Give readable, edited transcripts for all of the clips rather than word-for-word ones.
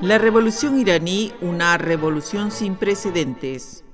La revolución iraní, una revolución sin precedentes.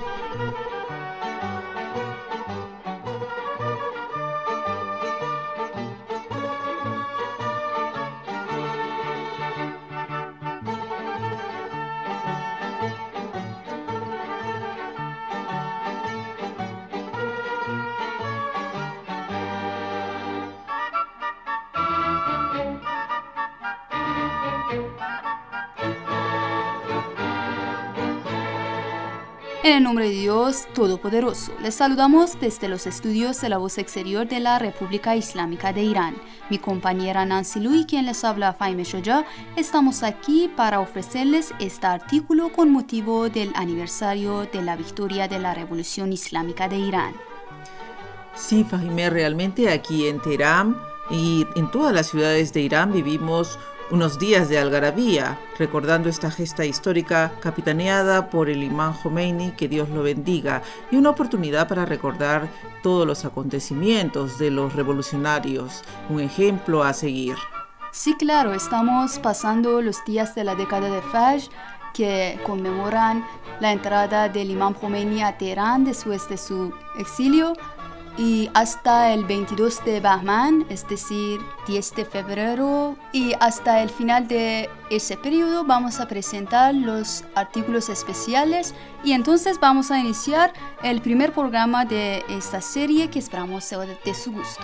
En el nombre de Dios Todopoderoso, les saludamos desde los estudios de la Voz Exterior de la República Islámica de Irán. Mi compañera Nancy Lu y quien les habla Fahime Shoja, estamos aquí para ofrecerles este artículo con motivo del aniversario de la victoria de la Revolución Islámica de Irán. Sí, Fahime, realmente aquí en Teherán y en todas las ciudades de Irán vivimos unos días de algarabía, recordando esta gesta histórica capitaneada por el imán Jomeini, que Dios lo bendiga, y una oportunidad para recordar todos los acontecimientos de los revolucionarios, un ejemplo a seguir. Sí, claro, estamos pasando los días de la década de Fajr, que conmemoran la entrada del imán Jomeini a Teherán después de su exilio, y hasta el 22 de Bahman, es decir, 10 de febrero, y hasta el final de ese periodo vamos a presentar los artículos especiales y entonces vamos a iniciar el primer programa de esta serie que esperamos sea de su gusto.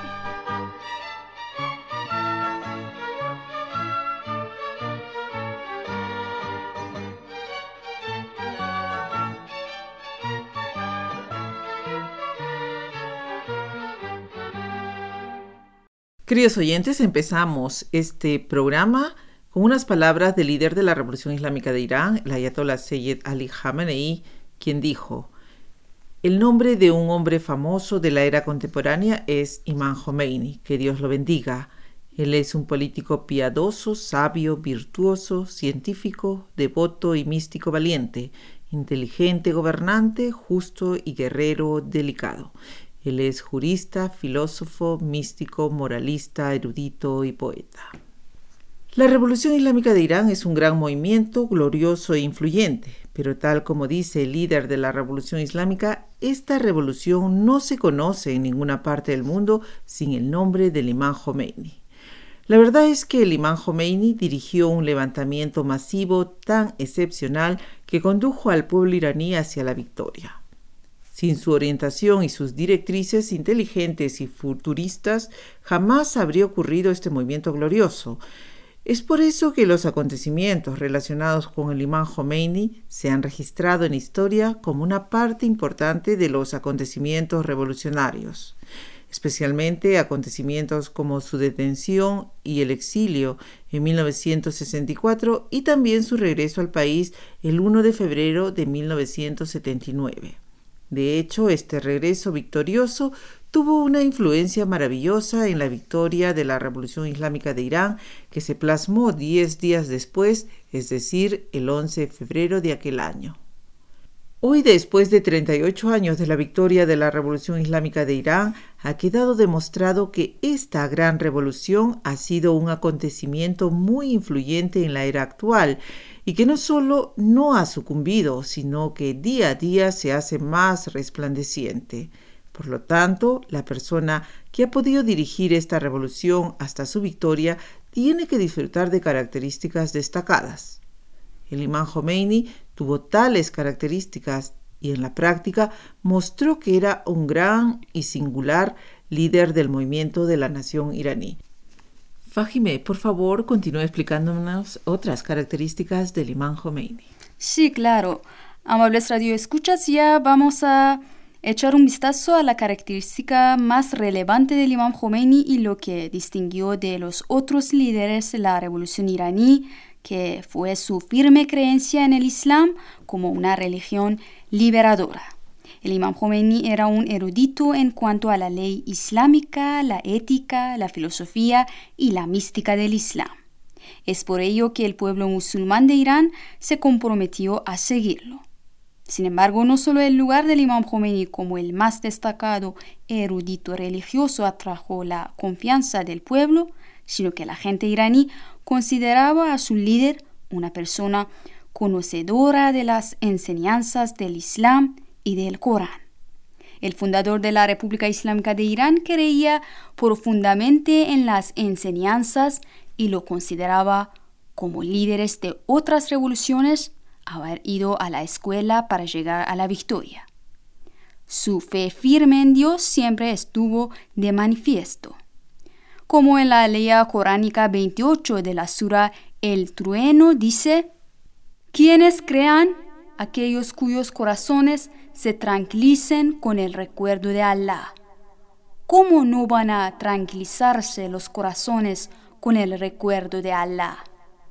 Queridos oyentes, empezamos este programa con unas palabras del líder de la Revolución Islámica de Irán, el Ayatollah Sayyid Ali Khamenei, quien dijo: el nombre de un hombre famoso de la era contemporánea es Imán Jomeini, que Dios lo bendiga. Él es un político piadoso, sabio, virtuoso, científico, devoto y místico valiente, inteligente gobernante, justo y guerrero delicado. Él es jurista, filósofo, místico, moralista, erudito y poeta. La Revolución Islámica de Irán es un gran movimiento, glorioso e influyente, pero tal como dice el líder de la Revolución Islámica, esta revolución no se conoce en ninguna parte del mundo sin el nombre del imán Jomeini. La verdad es que el imán Jomeini dirigió un levantamiento masivo tan excepcional que condujo al pueblo iraní hacia la victoria. Sin su orientación y sus directrices inteligentes y futuristas, jamás habría ocurrido este movimiento glorioso. Es por eso que los acontecimientos relacionados con el imán Jomeini se han registrado en historia como una parte importante de los acontecimientos revolucionarios, especialmente acontecimientos como su detención y el exilio en 1964 y también su regreso al país el 1 de febrero de 1979. De hecho, este regreso victorioso tuvo una influencia maravillosa en la victoria de la Revolución Islámica de Irán, que se plasmó 10 días después, es decir, el 11 de febrero de aquel año. Hoy, después de 38 años de la victoria de la Revolución Islámica de Irán, ha quedado demostrado que esta gran revolución ha sido un acontecimiento muy influyente en la era actual y que no solo no ha sucumbido, sino que día a día se hace más resplandeciente. Por lo tanto, la persona que ha podido dirigir esta revolución hasta su victoria tiene que disfrutar de características destacadas. El imán Jomeini tuvo tales características y en la práctica mostró que era un gran y singular líder del movimiento de la nación iraní. Fahime, por favor, continúe explicándonos otras características del imán Jomeini. Sí, claro. Amables radioescuchas, ya vamos a echar un vistazo a la característica más relevante del imán Jomeini y lo que distinguió de los otros líderes de la revolución iraní, que fue su firme creencia en el Islam como una religión liberadora. El imán Jomeini era un erudito en cuanto a la ley islámica, la ética, la filosofía y la mística del Islam. Es por ello que el pueblo musulmán de Irán se comprometió a seguirlo. Sin embargo, no solo el lugar del imán Jomeini como el más destacado erudito religioso atrajo la confianza del pueblo, sino que la gente iraní consideraba a su líder una persona conocedora de las enseñanzas del Islam y del Corán. El fundador de la República Islámica de Irán creía profundamente en las enseñanzas y lo consideraba como líderes de otras revoluciones haber ido a la escuela para llegar a la victoria. Su fe firme en Dios siempre estuvo de manifiesto. Como en la ley coránica 28 de la sura El Trueno dice: quienes crean, aquellos cuyos corazones se tranquilicen con el recuerdo de Allah. ¿Cómo no van a tranquilizarse los corazones con el recuerdo de Allah?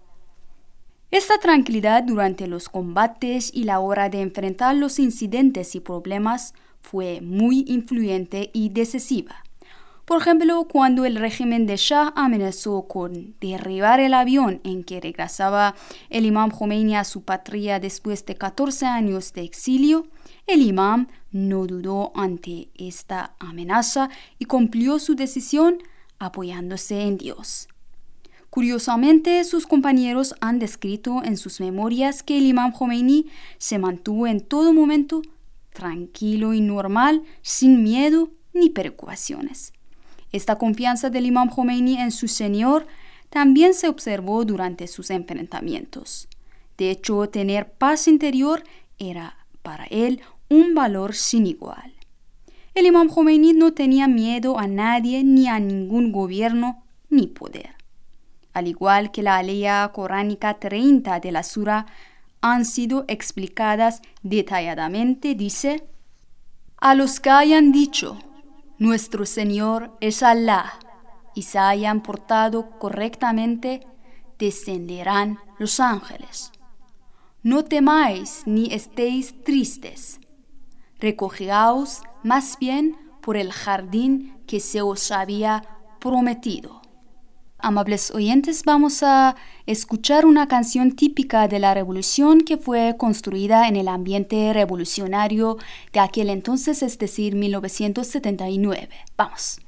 Esta tranquilidad durante los combates y la hora de enfrentar los incidentes y problemas fue muy influyente y decisiva. Por ejemplo, cuando el régimen de Shah amenazó con derribar el avión en que regresaba el imam Khomeini a su patria después de 14 años de exilio, el imam no dudó ante esta amenaza y cumplió su decisión apoyándose en Dios. Curiosamente, sus compañeros han descrito en sus memorias que el imam Khomeini se mantuvo en todo momento tranquilo y normal, sin miedo ni preocupaciones. Esta confianza del imam Khomeini en su Señor también se observó durante sus enfrentamientos. De hecho, tener paz interior era para él un valor sin igual. El imam Khomeini no tenía miedo a nadie, ni a ningún gobierno, ni poder. Al igual que la ley coránica 30 de la sura han sido explicadas detalladamente, dice: a los que hayan dicho nuestro Señor es Allah y se hayan portado correctamente, descenderán los ángeles. No temáis ni estéis tristes. Recogeaos más bien por el jardín que se os había prometido. Amables oyentes, vamos a escuchar una canción típica de la revolución que fue construida en el ambiente revolucionario de aquel entonces, es decir, 1979. Vamos.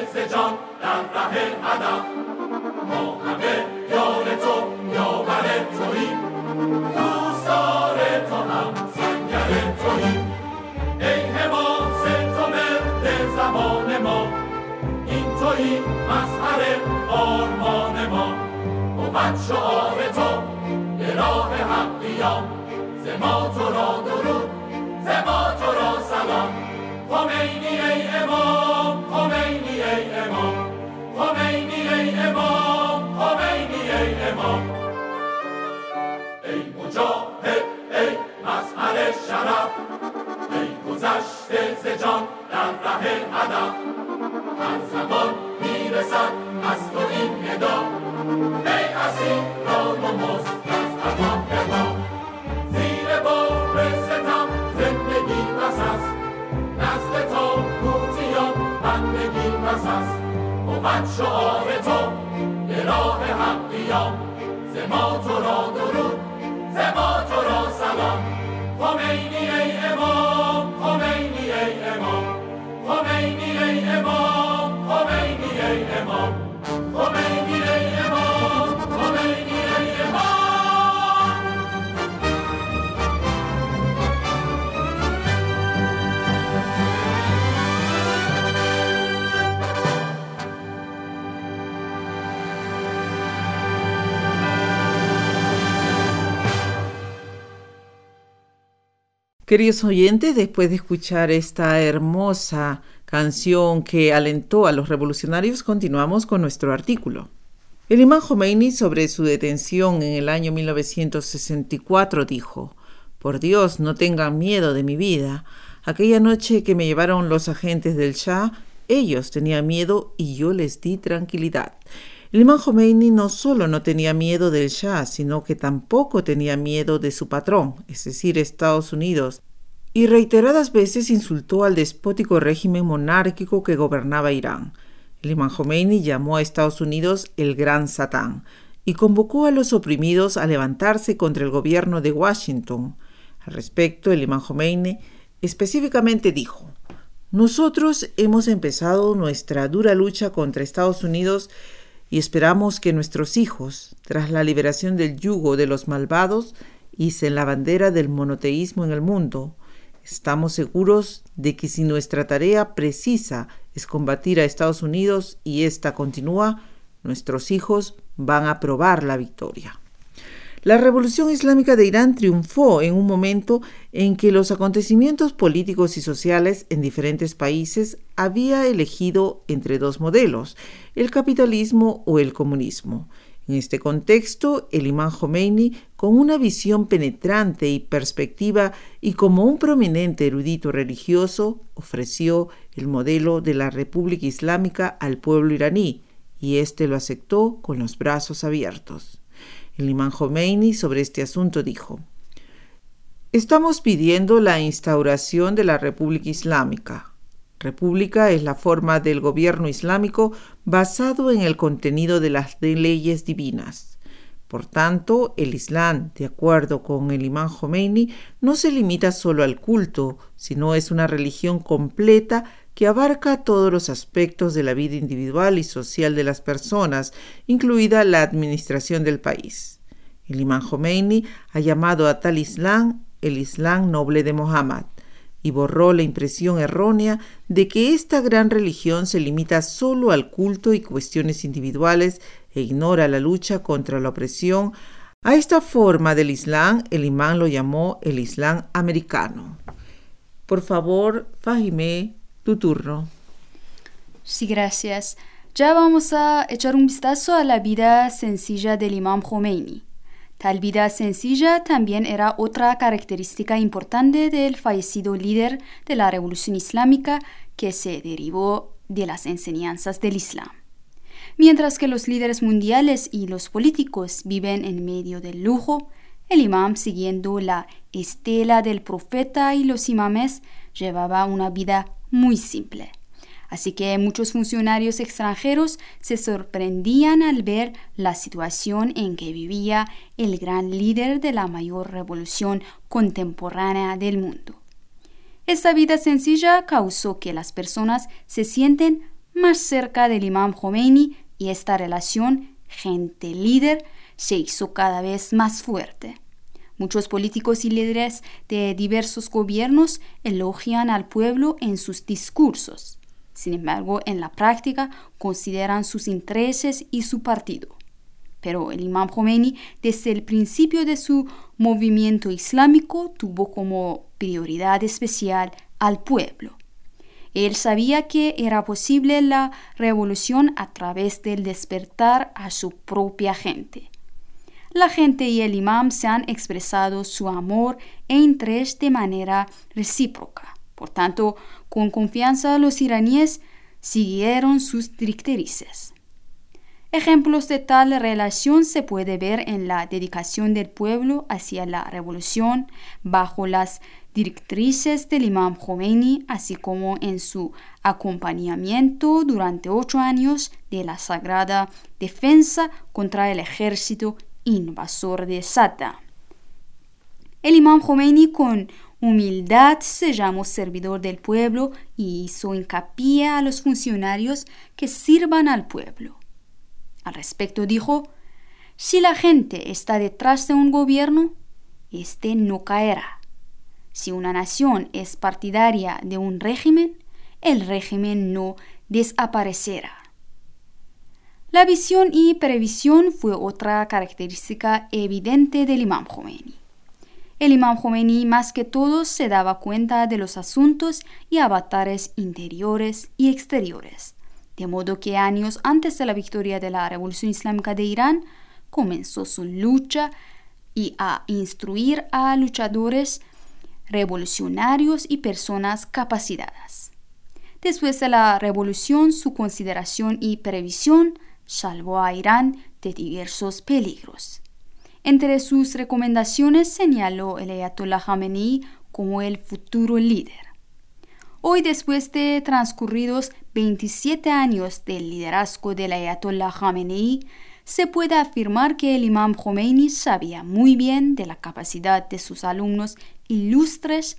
ز جان در ره هدف ما همه یار تو یاور توییم دوستدار تو هم سنگر توییم ای حماس تو مرد زمان ما این تویی مظهر آرمان ما بود شعار تو به راه حق قیام ز ما تو را درود ز ما تو را سلام خمینی ای امام خمینی ای امام خمینی ای امام خمینی ای امام ای مجاهد ای مظهر شرف ای گذشته ز جان در ره هدف هر زمان میرسد از تو این ندا ای اسیران و مستضعفان اقام زیر بار ستم زندگی بس است نزد طاغوتیان بندگی بس است بود شعار تو به راه حق قیام ز ما تو را درود ز ما تو را سلام خمینی ای امام خمینی ای امام خمینی ای امام خمینی ای امام خمینی ای امام خمینی ای امام Queridos oyentes, después de escuchar esta hermosa canción que alentó a los revolucionarios, continuamos con nuestro artículo. El imán Jomeini, sobre su detención en el año 1964, dijo: «Por Dios, no tengan miedo de mi vida. Aquella noche que me llevaron los agentes del Shah, ellos tenían miedo y yo les di tranquilidad». El imán Jomeini no solo no tenía miedo del Shah, sino que tampoco tenía miedo de su patrón, es decir, Estados Unidos, y reiteradas veces insultó al despótico régimen monárquico que gobernaba Irán. El imán Jomeini llamó a Estados Unidos el Gran Satán y convocó a los oprimidos a levantarse contra el gobierno de Washington. Al respecto, el imán Jomeini específicamente dijo: «Nosotros hemos empezado nuestra dura lucha contra Estados Unidos y esperamos que nuestros hijos, tras la liberación del yugo de los malvados, hicen la bandera del monoteísmo en el mundo. Estamos seguros de que si nuestra tarea precisa es combatir a Estados Unidos y esta continúa, nuestros hijos van a probar la victoria». La Revolución Islámica de Irán triunfó en un momento en que los acontecimientos políticos y sociales en diferentes países había elegido entre dos modelos, el capitalismo o el comunismo. En este contexto, el imán Jomeini, con una visión penetrante y perspectiva y como un prominente erudito religioso, ofreció el modelo de la República Islámica al pueblo iraní, y éste lo aceptó con los brazos abiertos. El imán Jomeini sobre este asunto dijo: «Estamos pidiendo la instauración de la República Islámica. República es la forma del gobierno islámico basado en el contenido de las leyes divinas. Por tanto, el Islam, de acuerdo con el imán Jomeini, no se limita solo al culto, sino es una religión completa que abarca todos los aspectos de la vida individual y social de las personas, incluida la administración del país. El imán Jomeini ha llamado a tal Islam el Islam noble de Mohammed y borró la impresión errónea de que esta gran religión se limita solo al culto y cuestiones individuales e ignora la lucha contra la opresión. A esta forma del Islam, el imán lo llamó el Islam americano». Por favor, Fahime, tu turno. Sí, gracias. Ya vamos a echar un vistazo a la vida sencilla del imán Jomeini. Tal vida sencilla también era otra característica importante del fallecido líder de la Revolución Islámica que se derivó de las enseñanzas del Islam. Mientras que los líderes mundiales y los políticos viven en medio del lujo, el imán, siguiendo la estela del profeta y los imames, llevaba una vida muy simple. Así que muchos funcionarios extranjeros se sorprendían al ver la situación en que vivía el gran líder de la mayor revolución contemporánea del mundo. Esta vida sencilla causó que las personas se sienten más cerca del Imam Khomeini y esta relación gente-líder se hizo cada vez más fuerte. Muchos políticos y líderes de diversos gobiernos elogian al pueblo en sus discursos. Sin embargo, en la práctica consideran sus intereses y su partido. Pero el Imam Khomeini, desde el principio de su movimiento islámico, tuvo como prioridad especial al pueblo. Él sabía que era posible la revolución a través del despertar a su propia gente. La gente y el imam se han expresado su amor e interés de manera recíproca. Por tanto, con confianza los iraníes siguieron sus directrices. Ejemplos de tal relación se puede ver en la dedicación del pueblo hacia la revolución bajo las directrices del Imam Khomeini, así como en su acompañamiento durante 8 años de la sagrada defensa contra el ejército invasor de Saddam. El Imam Khomeini con humildad se llamó servidor del pueblo y hizo hincapié a los funcionarios que sirvan al pueblo. Al respecto dijo: si la gente está detrás de un gobierno, este no caerá. Si una nación es partidaria de un régimen, el régimen no desaparecerá. La visión y previsión fue otra característica evidente del Imam Khomeini. El Imam Khomeini más que todo se daba cuenta de los asuntos y avatares interiores y exteriores, de modo que años antes de la victoria de la Revolución Islámica de Irán, comenzó su lucha y a instruir a luchadores revolucionarios y personas capacitadas. Después de la revolución, su consideración y previsión salvó a Irán de diversos peligros. Entre sus recomendaciones señaló el Ayatollah Khamenei como el futuro líder. Hoy, después de transcurridos 27 años del liderazgo del Ayatollah Khamenei, se puede afirmar que el Imam Khomeini sabía muy bien de la capacidad de sus alumnos ilustres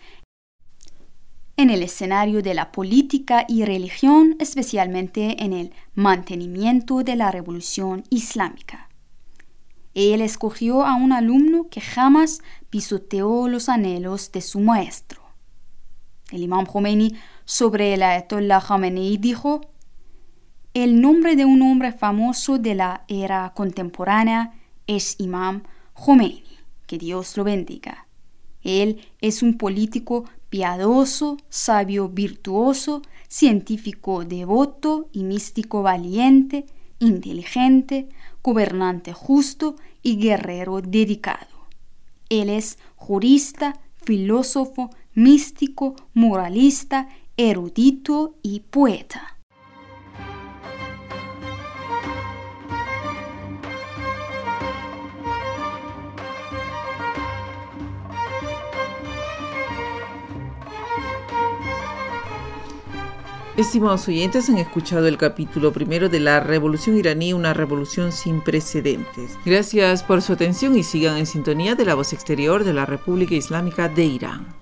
en el escenario de la política y religión, especialmente en el mantenimiento de la revolución islámica. Él escogió a un alumno que jamás pisoteó los anhelos de su maestro. El Imam Khomeini sobre el Ayatollah Khamenei dijo: el nombre de un hombre famoso de la era contemporánea es Imam Khomeini, que Dios lo bendiga. Él es un político piadoso, sabio virtuoso, científico devoto y místico valiente, inteligente, gobernante justo y guerrero dedicado. Él es jurista, filósofo, místico, moralista, erudito y poeta. Estimados oyentes, han escuchado el capítulo 1 de la Revolución iraní, una revolución sin precedentes. Gracias por su atención y sigan en sintonía de la voz exterior de la República Islámica de Irán.